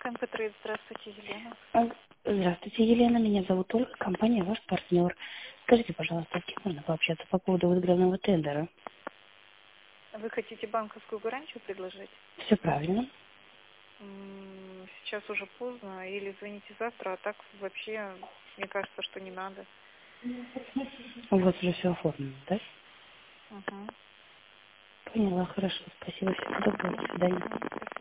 МП-трейд. Здравствуйте, Елена. Здравствуйте, Елена. Меня зовут Ольга, компания «Ваш партнер». Скажите, пожалуйста, с кем можно пообщаться по поводу выигранного тендера? Вы хотите банковскую гарантию предложить? Все правильно. Сейчас уже поздно. Или звоните завтра, а так вообще, мне кажется, что не надо. У вас уже все оформлено, да? Угу. Поняла, хорошо. Спасибо, всего доброго. До свидания.